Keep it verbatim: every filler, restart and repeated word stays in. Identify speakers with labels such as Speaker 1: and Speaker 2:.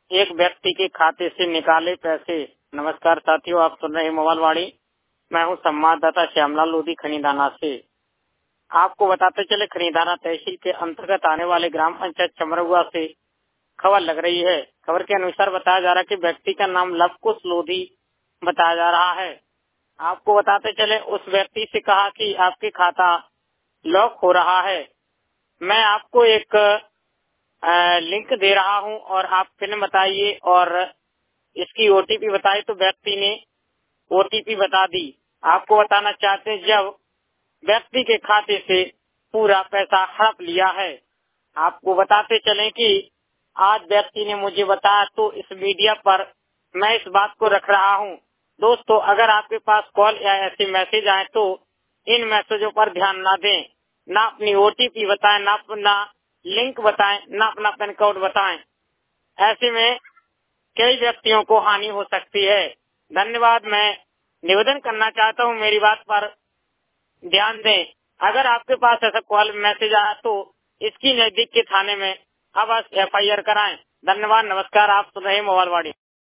Speaker 1: एक व्यक्ति के खाते से निकाले पैसे। नमस्कार साथियों, आप सुन रहे हैं मोबाइल वाणी। मैं हूं संवाददाता श्यामलाल लोधी खनीदाना से। आपको बताते चले, खनीदाना तहसील के अंतर्गत आने वाले ग्राम पंचायत चमरहुआ से खबर लग रही है। खबर के अनुसार बताया जा रहा है कि व्यक्ति का नाम लवकुश लोधी बताया जा रहा है। आपको बताते चले, उस व्यक्ति से कहा कि आपके खाता लॉक हो रहा है। मैं आपको एक लिंक दे रहा हूं और आप पिन बताइए और इसकी ओटीपी बताई। तो व्यक्ति ने ओटीपी बता दी। आपको बताना चाहते हैं, जब व्यक्ति के खाते से पूरा पैसा हड़प लिया है। आपको बताते चलें कि आज व्यक्ति ने मुझे बताया, तो इस मीडिया पर मैं इस बात को रख रहा हूं। दोस्तों, अगर आपके पास कॉल या ऐसे मैसेज आए तो इन मैसेजों पर ध्यान ना दें, ना अपनी ओटीपी बताएं, ना अपना लिंक बताएं, ना अपना पिन कोड बताएं। ऐसे में कई व्यक्तियों को हानि हो सकती है। धन्यवाद। मैं निवेदन करना चाहता हूं, मेरी बात पर ध्यान दें। अगर आपके पास ऐसा कॉल मैसेज आया तो इसकी नजदीक के थाने में अवश्य एफ आई आर कराएं। धन्यवाद। नमस्कार। आप सुन रहे हैं मोबाइल वाणी।